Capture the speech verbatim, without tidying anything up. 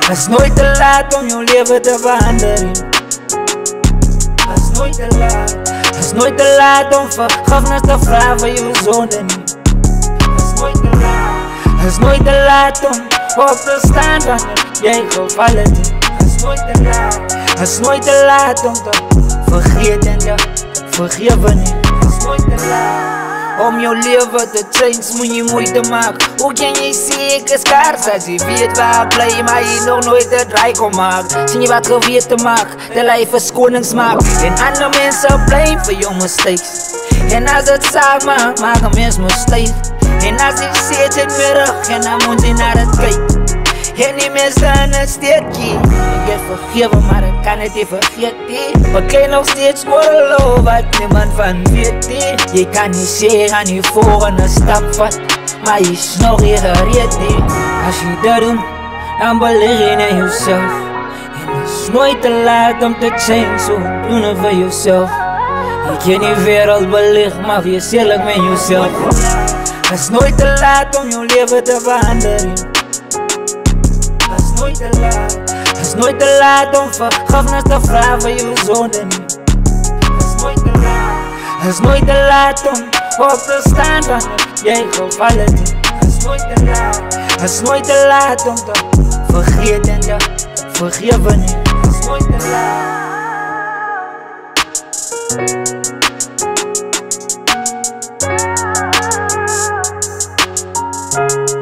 is nooit te laat om jouw leven te veranderen. Het is nooit te laat. Het is nooit te laat om vergiffenis te vragen voor jouw zonden. Het is nooit te laat. Het is nooit te laat om op te staan wanneer jij gevallen bent. Het is nooit te laat. Het is nooit te laat om te vergeten en te vergeven. Het is nooit te laat. Om jouw leven te change moet je moeite maken. Hoe kan je zien ik is kaars als je weet waar blij maar je nog nooit de draai kon maken. Zie je wat geweten maakt, de lijf is koningsmaak. En andere mensen blijven voor jouw mistakes. En als het zaak maakt, maak een mens mistakes. En als ik zit in het middag en dan moet je naar het kijken. En die mensen in het steekje. Ik heb vergeven, maar ik kan het niet vergeten. We kunnen nog steeds worden wat niemand van weet. Je kan niet zeggen aan je volgende stap vat, maar je is nog niet gereed. Als je dat doet, dan beleg je naar jezelf. En het is nooit te laat om te change, zo doen het voor jezelf. Je kan die wereld belicht, maar voor jezelf met jezelf. Het is nooit te laat om je leven te veranderen. Het is nooit te laat. Het is nooit te laat om vergiffenis te vragen voor je zonden. Het is nooit te laat. Het is nooit te laat om op te staan wanneer jij gevallen bent. Het is nooit te laat. Het is nooit te laat om te vergeten en te vergeven. Het is nooit te laat. We'll be right back.